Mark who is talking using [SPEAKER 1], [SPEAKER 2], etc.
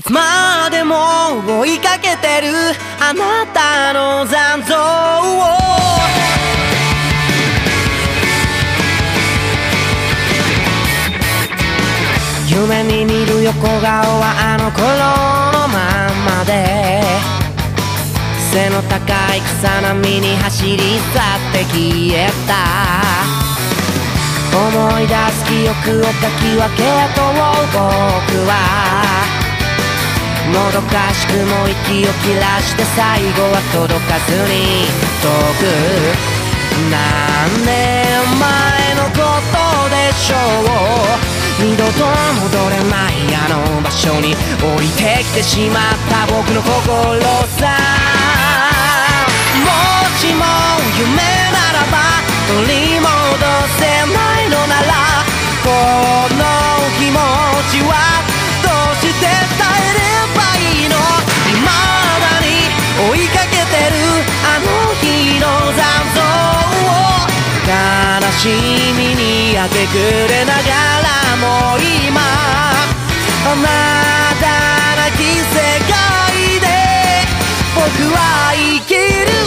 [SPEAKER 1] つまでも追いかけてるあなたの残像を夢に見る横顔はあの頃のまんまで背の高い草波に走り去って消えた思い出す記憶をかき分けと僕はもどかしくも息を切らして最後は届かずに遠く何年前のことでしょう二度と戻れないあの場所に降りてきてしまった僕の心さもしも夢ならば取り戻せないのならこの気持ちはどうして伝えればいいの未だに追いかけてるあの日の残像を悲しみに明け暮れながらもう今あなたなき世界で僕は生きる